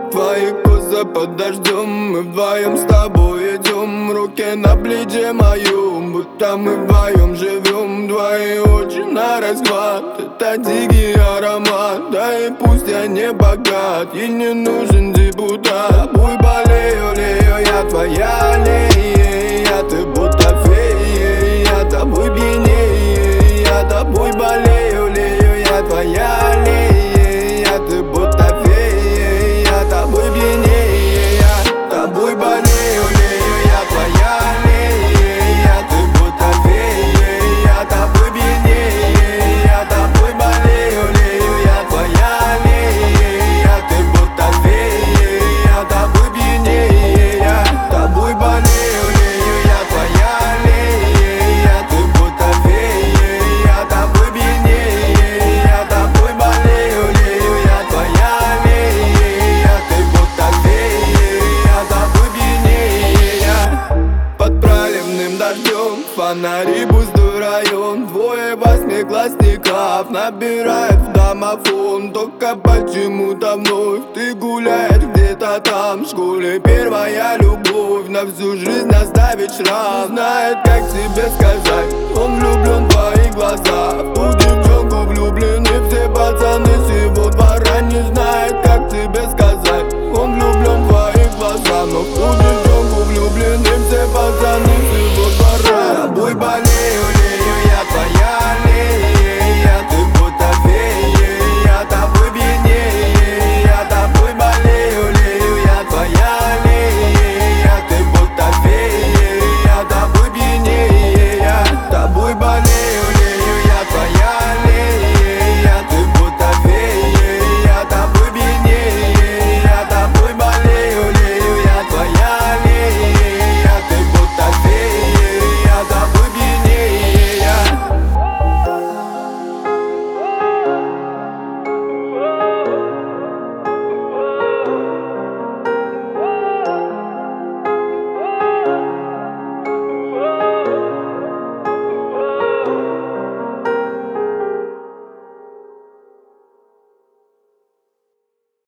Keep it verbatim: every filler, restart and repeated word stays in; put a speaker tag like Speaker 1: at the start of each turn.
Speaker 1: Твои козы под дождем, мы вдвоем с тобой идем. Руки на плече моем, будто мы вдвоем живем. Твои очи на расхват, это дикий аромат. Да и пусть я не богат, и не нужен депутат. Тобой болею, лею, я твоя аллея. Ты будто фея, я тобой пьянее. Я тобой болею, лею, я твоя аллея. Ты будто фея, я тобой пьянее. Я тобой болею, лею, я твоя аллея. Ты будто фея, я тобой пьянее. Я тобой болею, лею, я твоя аллея. Ты будто фея, я тобой пьянее. Я тобой болею, лею, я твоя аллея. Ты будто фея, я тобой пьянее. Я тобой болею, лею, я твоя аллея. Ты будто фея, я тобой пьянее. Под проливным дождем фонари пустой район. Двое восьмиклассников набирают в домофон. Только почему-то вновь ты гуляешь где-то там. В школе первая любовь на всю жизнь оставит шрам. Знает, как тебе сказать, он влюблен в твои глаза. В ту девчонку влюблены все пацаны.